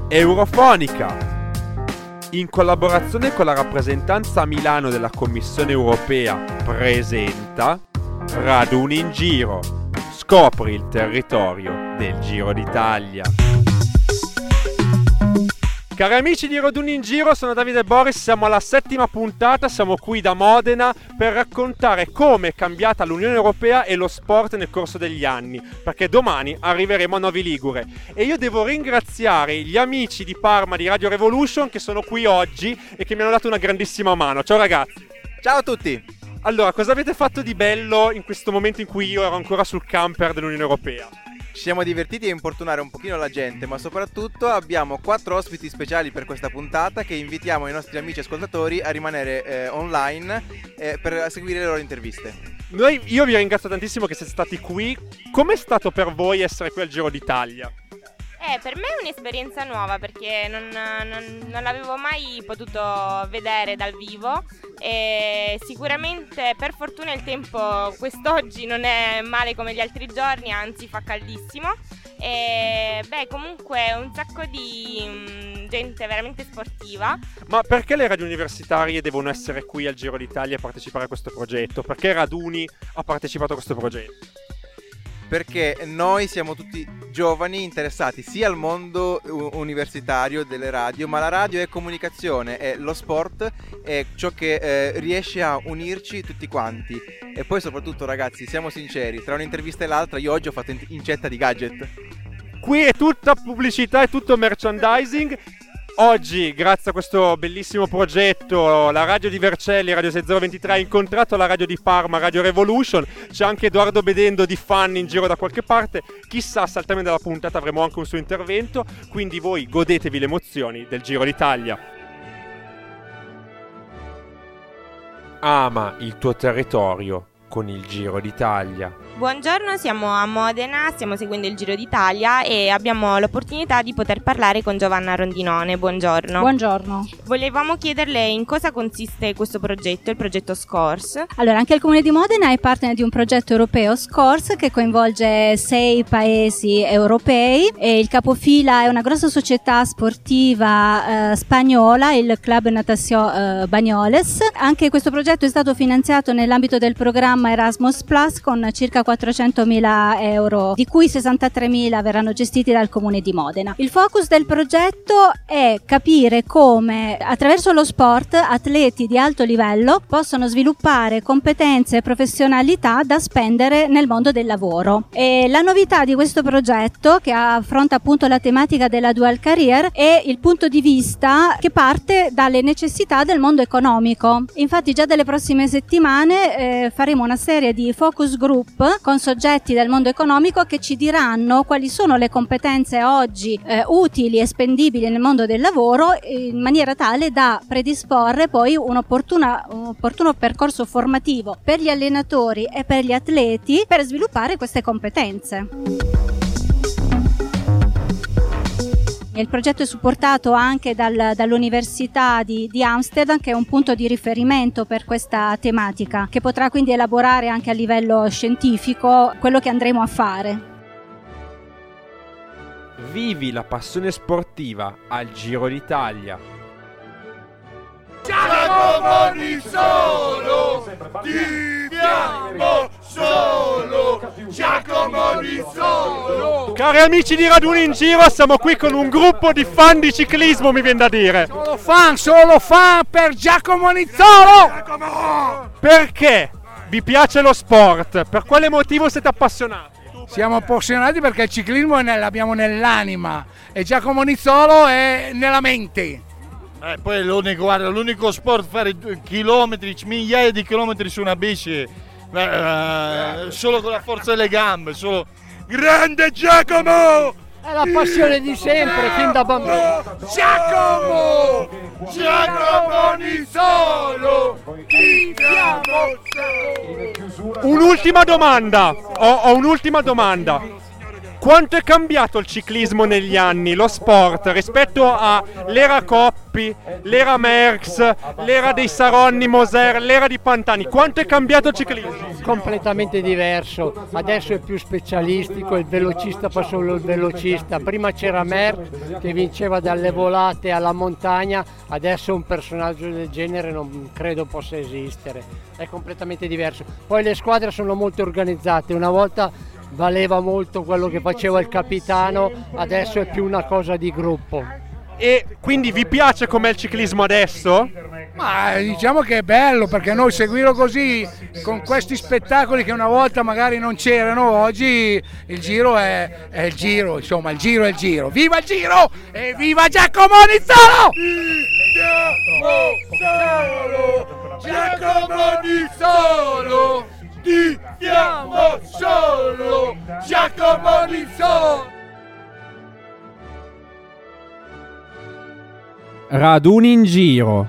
Eurofonica, in collaborazione con la rappresentanza a Milano della Commissione Europea, presenta Raduni in Giro. Scopri il territorio del Giro d'Italia. Cari amici di Raduni in Giro, sono Davide Boris, siamo alla 7ª puntata, siamo qui da Modena per raccontare come è cambiata l'Unione Europea e lo sport nel corso degli anni, perché domani arriveremo a Novi Ligure e io devo ringraziare gli amici di Parma di Radio Revolution che sono qui oggi e che mi hanno dato una grandissima mano. Ciao ragazzi! Ciao a tutti! Allora, cosa avete fatto di bello in questo momento in cui io ero ancora sul camper dell'Unione Europea? Ci siamo divertiti a importunare un pochino la gente, ma soprattutto abbiamo 4 ospiti speciali per questa puntata che invitiamo i nostri amici ascoltatori a rimanere online per seguire le loro interviste. Io vi ringrazio tantissimo che siete stati qui. Com'è stato per voi essere qui al Giro d'Italia? Per me è un'esperienza nuova perché non l'avevo mai potuto vedere dal vivo e sicuramente per fortuna il tempo quest'oggi non è male come gli altri giorni, anzi fa caldissimo e comunque un sacco di gente veramente sportiva. Ma perché le radio universitarie devono essere qui al Giro d'Italia a partecipare a questo progetto? Perché Raduni ha partecipato a questo progetto? Perché noi siamo tutti giovani interessati sia al mondo universitario delle radio, ma la radio è comunicazione, è lo sport, è ciò che riesce a unirci tutti quanti. E poi soprattutto ragazzi, siamo sinceri, tra un'intervista e l'altra io oggi ho fatto incetta di gadget. Qui è tutta pubblicità, è tutto merchandising. Oggi, grazie a questo bellissimo progetto, la radio di Vercelli, Radio 6023, ha incontrato la radio di Parma, Radio Revolution. C'è anche Edoardo Bedendo di Fan in giro da qualche parte. Chissà se al termine della puntata avremo anche un suo intervento. Quindi voi godetevi le emozioni del Giro d'Italia. Ama il tuo territorio con il Giro d'Italia. Buongiorno, siamo a Modena, stiamo seguendo il Giro d'Italia e abbiamo l'opportunità di poter parlare con Giovanna Rondinone. Buongiorno. Buongiorno. Volevamo chiederle in cosa consiste questo progetto, il progetto SCORS. Allora, anche il Comune di Modena è partner di un progetto europeo SCORS che coinvolge 6 paesi europei e il capofila è una grossa società sportiva spagnola, il Club Natació Banyoles. Anche questo progetto è stato finanziato nell'ambito del programma Erasmus Plus con circa 400.000 euro, di cui 63.000 verranno gestiti dal Comune di Modena. Il focus del progetto è capire come attraverso lo sport atleti di alto livello possono sviluppare competenze e professionalità da spendere nel mondo del lavoro. E la novità di questo progetto, che affronta appunto la tematica della dual career, è il punto di vista che parte dalle necessità del mondo economico. Infatti già dalle prossime settimane faremo una serie di focus group con soggetti del mondo economico che ci diranno quali sono le competenze oggi utili e spendibili nel mondo del lavoro, in maniera tale da predisporre poi un opportuno percorso formativo per gli allenatori e per gli atleti per sviluppare queste competenze. Il progetto è supportato anche dall'Università di Amsterdam, che è un punto di riferimento per questa tematica, che potrà quindi elaborare anche a livello scientifico quello che andremo a fare. Vivi la passione sportiva al Giro d'Italia. Giacomo Nizzolo, viviamo solo, Giacomo Nizzolo. Cari amici di Raduni in Giro, siamo qui con un gruppo di fan di ciclismo, mi viene da dire. Solo fan per Giacomo Nizzolo. Giacomo! Perché vi piace lo sport? Per quale motivo siete appassionati? Siamo appassionati perché il ciclismo l'abbiamo nell'anima e Giacomo Nizzolo è nella mente. Poi l'unico sport, fare chilometri, migliaia di chilometri su una bici, solo con la forza delle gambe, solo grande Giacomo! È la passione di sempre, fin da bambino. Giacomo Nizzolo, viviamo solo! Un'ultima domanda, ho un'ultima domanda. Quanto è cambiato il ciclismo negli anni, lo sport, rispetto all'era Coppi, l'era Merckx, l'era dei Saronni, Moser, l'era di Pantani? Quanto è cambiato il ciclismo? Completamente diverso, adesso è più specialistico, il velocista fa solo il velocista, prima c'era Merckx che vinceva dalle volate alla montagna, adesso un personaggio del genere non credo possa esistere, è completamente diverso. Poi le squadre sono molto organizzate, una volta valeva molto quello che faceva il capitano, adesso è più una cosa di gruppo. E quindi vi piace com'è il ciclismo adesso? Ma diciamo che è bello, perché noi seguirlo così, con questi spettacoli che una volta magari non c'erano, oggi il giro è il giro, insomma il giro è il giro. Viva il giro e viva Giacomo Nizzolo! Giacomo Nizzolo! Tifiamo solo Giacomo Nizzolo! Raduni in giro.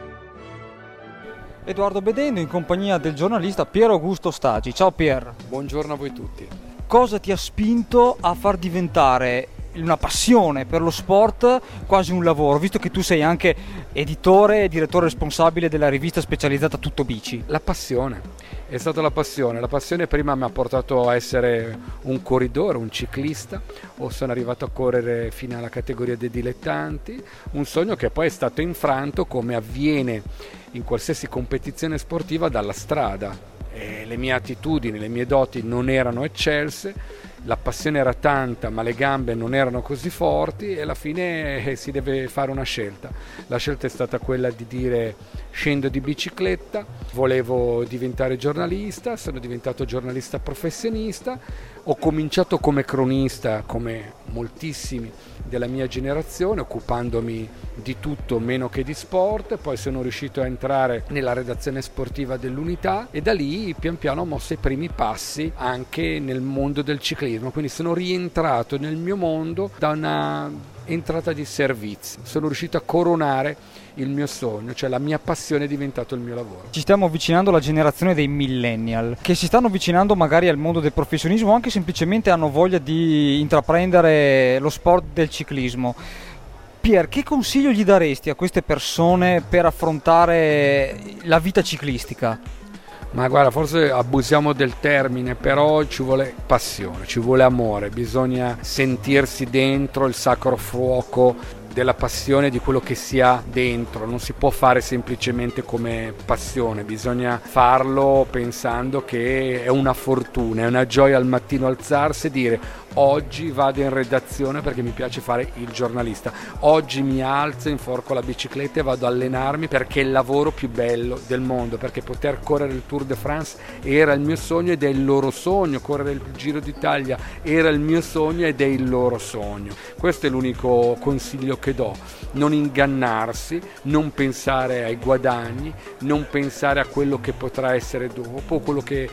Edoardo Bedendo in compagnia del giornalista Pier Augusto Stagi. Ciao Pier. Buongiorno a voi tutti. Cosa ti ha spinto a far diventare una passione per lo sport quasi un lavoro, visto che tu sei anche editore e direttore responsabile della rivista specializzata Tutto Bici? La passione, è stata la passione prima mi ha portato a essere un corridore, un ciclista, o sono arrivato a correre fino alla categoria dei dilettanti, un sogno che poi è stato infranto come avviene in qualsiasi competizione sportiva dalla strada. Le mie attitudini, le mie doti non erano eccelse, la passione era tanta ma le gambe non erano così forti e alla fine si deve fare una scelta. La scelta è stata quella di dire scendo di bicicletta, volevo diventare giornalista, sono diventato giornalista professionista, ho cominciato come cronista come moltissimi della mia generazione, occupandomi di tutto meno che di sport, poi sono riuscito a entrare nella redazione sportiva dell'Unità e da lì pian piano ho mosso i primi passi anche nel mondo del ciclismo, quindi sono rientrato nel mio mondo da una entrata di servizi, sono riuscito a coronare il mio sogno, cioè la mia passione è diventato il mio lavoro. Ci stiamo avvicinando alla generazione dei millennial che si stanno avvicinando magari al mondo del professionismo o anche semplicemente hanno voglia di intraprendere lo sport del ciclismo. Pier, che consiglio gli daresti a queste persone per affrontare la vita ciclistica? Ma guarda, forse abusiamo del termine, però ci vuole passione, ci vuole amore, bisogna sentirsi dentro il sacro fuoco della passione, di quello che si ha dentro, non si può fare semplicemente come passione, bisogna farlo pensando che è una fortuna, è una gioia al mattino alzarsi e dire oggi vado in redazione perché mi piace fare il giornalista, oggi mi alzo, inforco la bicicletta e vado a allenarmi perché è il lavoro più bello del mondo, perché poter correre il Tour de France era il mio sogno ed è il loro sogno, correre il Giro d'Italia era il mio sogno ed è il loro sogno. Questo è l'unico consiglio che do, non ingannarsi, non pensare ai guadagni, non pensare a quello che potrà essere dopo, quello che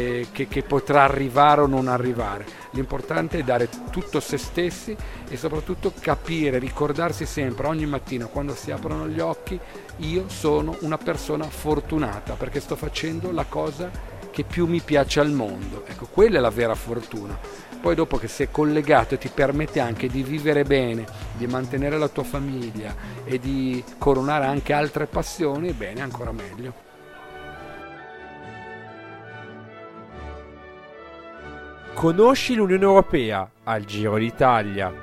potrà arrivare o non arrivare. L'importante è dare tutto se stessi e soprattutto capire, ricordarsi sempre ogni mattina quando si aprono gli occhi: io sono una persona fortunata perché sto facendo la cosa che più mi piace al mondo. Ecco, quella è la vera fortuna. Poi dopo che sei collegato e ti permette anche di vivere bene, di mantenere la tua famiglia e di coronare anche altre passioni, bene, ancora meglio. Conosci l'Unione Europea al Giro d'Italia.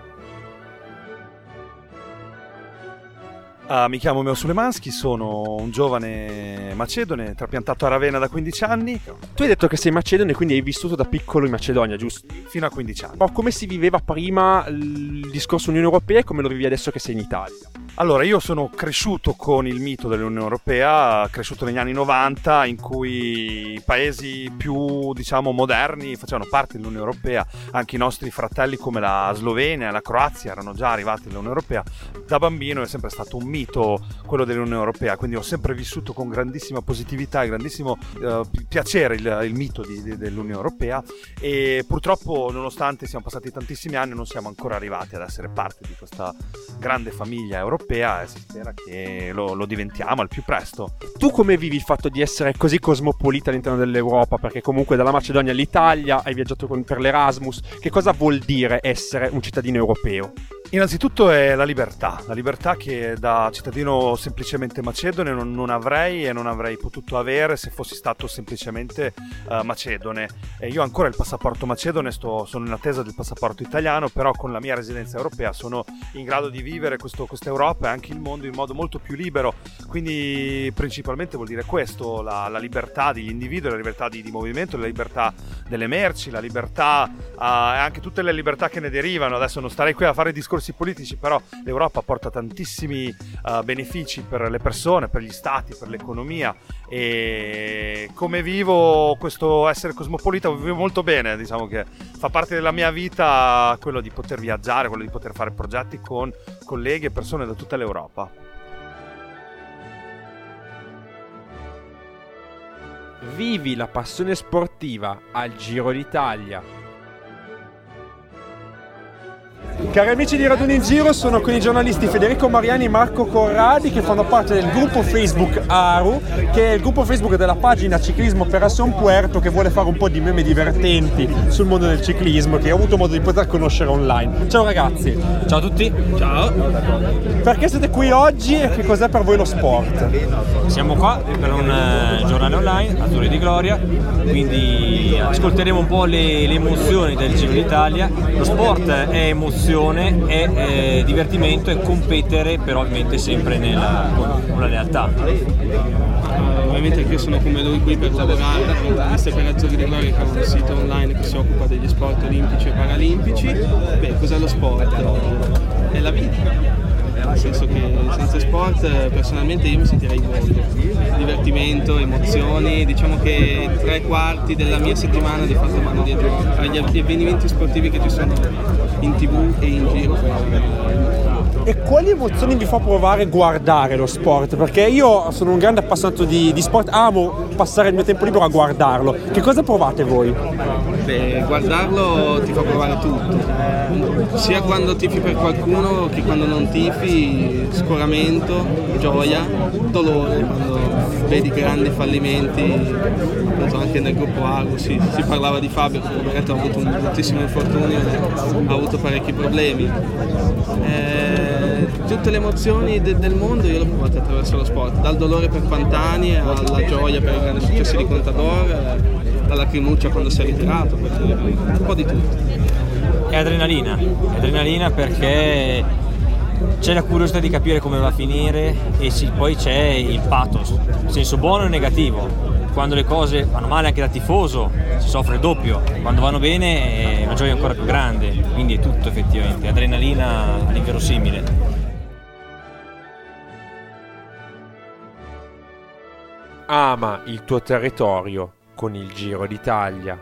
Mi chiamo Meo Sulemansky, sono un giovane macedone trapiantato a Ravenna da 15 anni. Tu hai detto che sei macedone, quindi hai vissuto da piccolo in Macedonia, giusto? Fino a 15 anni. Ma come si viveva prima il discorso Unione Europea e come lo vivi adesso che sei in Italia? Allora, io sono cresciuto con il mito dell'Unione Europea, cresciuto negli anni 90 in cui i paesi più, diciamo, moderni facevano parte dell'Unione Europea, anche i nostri fratelli come la Slovenia e la Croazia erano già arrivati all'Unione Europea. Da bambino è sempre stato un mito quello dell'Unione Europea, quindi ho sempre vissuto con grandissima positività e grandissimo piacere il mito dell'Unione Europea e purtroppo, nonostante siano passati tantissimi anni, non siamo ancora arrivati ad essere parte di questa grande famiglia europea. Europea e si spera che lo diventiamo al più presto. Tu come vivi il fatto di essere così cosmopolita all'interno dell'Europa? Perché comunque dalla Macedonia all'Italia hai viaggiato per l'Erasmus. Che cosa vuol dire essere un cittadino europeo? Innanzitutto è la libertà che da cittadino semplicemente macedone non avrei e non avrei potuto avere se fossi stato semplicemente macedone. Io ho ancora il passaporto macedone, sono in attesa del passaporto italiano, però con la mia residenza europea sono in grado di vivere questa Europa e anche il mondo in modo molto più libero, quindi principalmente vuol dire questo, la libertà degli individui, la libertà di movimento, la libertà delle merci, la libertà e anche tutte le libertà che ne derivano. Adesso non starei qui a fare discorsi politici, però l'Europa porta tantissimi benefici per le persone, per gli stati, per l'economia, e come vivo questo essere cosmopolita vivo molto bene. Diciamo che fa parte della mia vita quello di poter viaggiare, quello di poter fare progetti con colleghi e persone da tutta l'Europa. Vivi la passione sportiva al Giro d'Italia. Cari amici di Raduni in Giro, sono con i giornalisti Federico Mariani e Marco Corradi, che fanno parte del gruppo Facebook ARU, che è il gruppo Facebook della pagina Ciclismo Operación Puerto, che vuole fare un po' di meme divertenti sul mondo del ciclismo, che ho avuto modo di poter conoscere online. Ciao ragazzi. Ciao a tutti. Ciao. Perché siete qui oggi e che cos'è per voi lo sport? Siamo qua per un giornale online, Azzurri di Gloria, quindi ascolteremo un po' le emozioni del Giro d'Italia. Lo sport è emozione, è divertimento, è competere, però ovviamente sempre con la lealtà. Ovviamente anche io sono come lui qui per lavorare, visto per Azzurri di Gloria, che è un sito online che si occupa degli sport olimpici e paralimpici. Beh, cos'è lo sport? È la vita. Nel senso che senza sport personalmente io mi sentirei morto. Divertimento, emozioni, diciamo che 3/4 della mia settimana di fatto vanno dietro agli avvenimenti sportivi che ci sono in TV e in giro. E quali emozioni vi fa provare guardare lo sport? Perché io sono un grande appassionato di sport, amo passare il mio tempo libero a guardarlo. Che cosa provate voi? Beh, guardarlo ti fa provare tutto, sia quando tifi per qualcuno che quando non tifi, scoramento, gioia, dolore quando vedi grandi fallimenti. Anche nel gruppo ARU si parlava di Fabio, che poveretto ha avuto un bruttissimo infortunio, ha avuto parecchi problemi. Tutte le emozioni del mondo io le ho provate attraverso lo sport, dal dolore per Pantani alla gioia per i grandi successi di Contador, dalla lacrimuccia quando si è ritirato, un po' di tutto. È adrenalina perché c'è la curiosità di capire come va a finire e poi c'è il pathos, in senso buono e negativo. Quando le cose vanno male anche da tifoso si soffre doppio, quando vanno bene è una gioia ancora più grande, quindi è tutto effettivamente, adrenalina all'inverosimile. Ama il tuo territorio con il Giro d'Italia.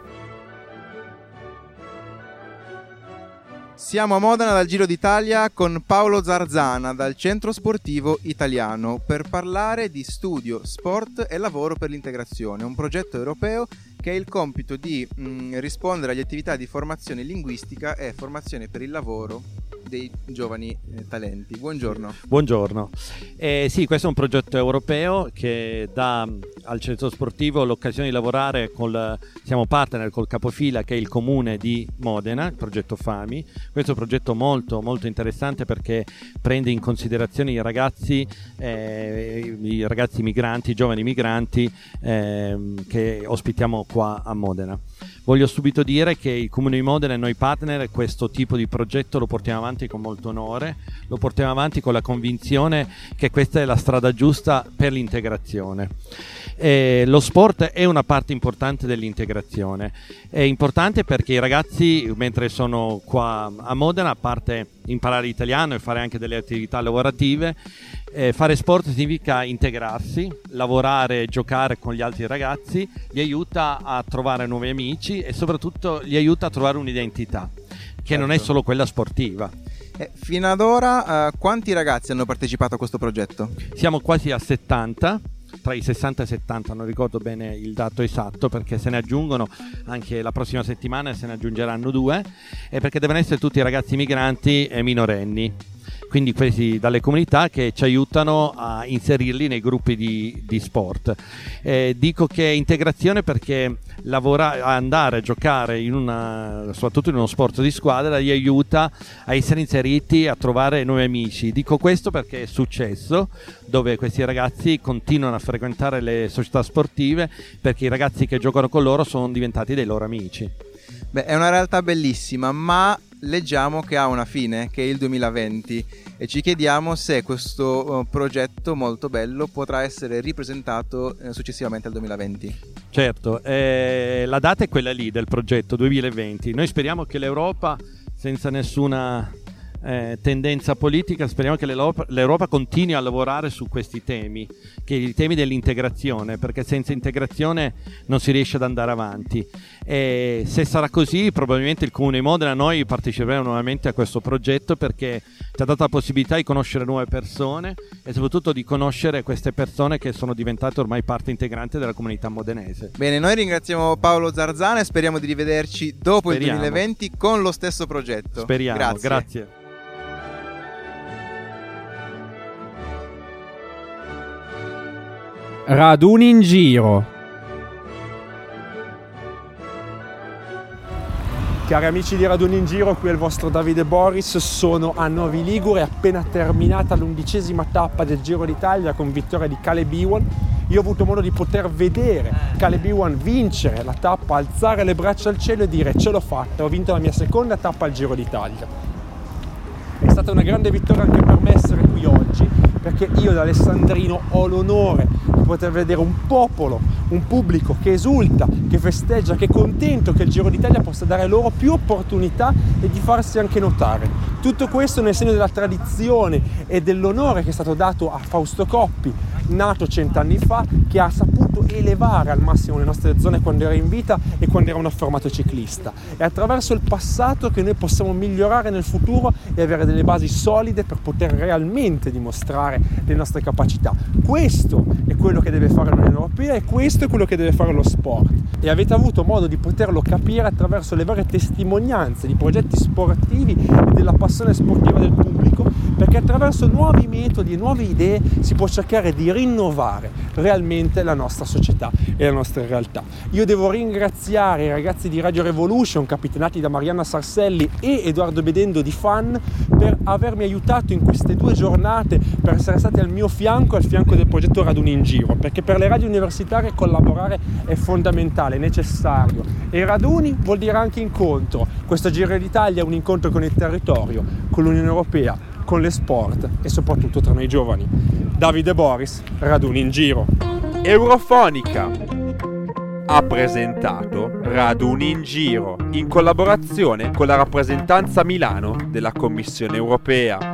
Siamo a Modena dal Giro d'Italia con Paolo Zarzana dal Centro Sportivo Italiano per parlare di studio, sport e lavoro per l'integrazione, un progetto europeo che ha il compito di rispondere alle attività di formazione linguistica e formazione per il lavoro dei giovani talenti. Buongiorno. Buongiorno. Sì, questo è un progetto europeo che dà al centro sportivo l'occasione di lavorare siamo partner col capofila che è il comune di Modena, il progetto FAMI. Questo è un progetto molto molto interessante perché prende in considerazione i ragazzi migranti, i giovani migranti che ospitiamo qua a Modena. Voglio subito dire che il Comune di Modena e noi partner questo tipo di progetto lo portiamo avanti con molto onore, lo portiamo avanti con la convinzione che questa è la strada giusta per l'integrazione. Lo sport è una parte importante dell'integrazione, è importante perché i ragazzi mentre sono qua a Modena, a parte imparare italiano e fare anche delle attività lavorative, fare sport significa integrarsi, lavorare, giocare con gli altri ragazzi, li aiuta a trovare nuovi amici e soprattutto li aiuta a trovare un'identità che non è solo quella sportiva. Fino ad ora quanti ragazzi hanno partecipato a questo progetto? Siamo quasi a 70, tra i 60 e 70, non ricordo bene il dato esatto perché se ne aggiungono anche la prossima settimana, se ne aggiungeranno 2 e perché devono essere tutti ragazzi migranti e minorenni. quindi questi dalle comunità che ci aiutano a inserirli nei gruppi di sport. Dico che è integrazione perché andare a giocare soprattutto in uno sport di squadra gli aiuta a essere inseriti, a trovare nuovi amici. Dico questo perché è successo, dove questi ragazzi continuano a frequentare le società sportive perché i ragazzi che giocano con loro sono diventati dei loro amici. Beh, è una realtà bellissima, ma leggiamo che ha una fine, che è il 2020, e ci chiediamo se questo progetto molto bello potrà essere ripresentato successivamente al 2020. Certo, la data è quella lì del progetto 2020. Noi speriamo che l'Europa, senza nessuna tendenza politica, speriamo che l'Europa continui a lavorare su questi temi, che i temi dell'integrazione, perché senza integrazione non si riesce ad andare avanti. E se sarà così, probabilmente il Comune di Modena, noi parteciperemo nuovamente a questo progetto perché ci ha dato la possibilità di conoscere nuove persone e soprattutto di conoscere queste persone che sono diventate ormai parte integrante della comunità modenese. Bene, noi ringraziamo Paolo Zarzana e speriamo di rivederci dopo il 2020 con lo stesso progetto. Speriamo, grazie. Raduni in giro. Cari amici di Raduni in Giro, qui è il vostro Davide Boris, sono a Novi Ligure, appena terminata l'11ª tappa del Giro d'Italia con vittoria di Caleb Ewan. Io ho avuto modo di poter vedere Caleb Ewan vincere la tappa, alzare le braccia al cielo e dire ce l'ho fatta, ho vinto la mia seconda tappa al Giro d'Italia. È stata una grande vittoria anche per me essere qui oggi, perché io da alessandrino ho l'onore di poter vedere un popolo, un pubblico che esulta, che festeggia, che è contento che il Giro d'Italia possa dare loro più opportunità e di farsi anche notare. Tutto questo nel segno della tradizione e dell'onore che è stato dato a Fausto Coppi, nato 100 anni fa, che ha saputo elevare al massimo le nostre zone quando era in vita e quando era un affermato ciclista. È attraverso il passato che noi possiamo migliorare nel futuro e avere delle basi solide per poter realmente dimostrare le nostre capacità. Questo è quello che deve fare l'Unione Europea e questo è quello che deve fare lo sport. E avete avuto modo di poterlo capire attraverso le varie testimonianze di progetti sportivi e della passione sportiva del pubblico, perché attraverso nuovi metodi e nuove idee si può cercare di rinnovare realmente la nostra società e la nostra realtà. Io devo ringraziare i ragazzi di Radio Revolution, capitanati da Marianna Sarselli e Edoardo Bedendo di FAN, per avermi aiutato in queste 2 giornate, per essere stati al mio fianco, al fianco del progetto Raduni in Giro, perché per le radio universitarie collaborare è fondamentale, è necessario, e raduni vuol dire anche incontro. Questo Giro d'Italia è un incontro con il territorio, con l'Unione Europea, con le sport e soprattutto tra noi giovani. Davide Boris, Raduni in Giro. Eurofonica ha presentato Raduni in Giro in collaborazione con la rappresentanza Milano della Commissione Europea.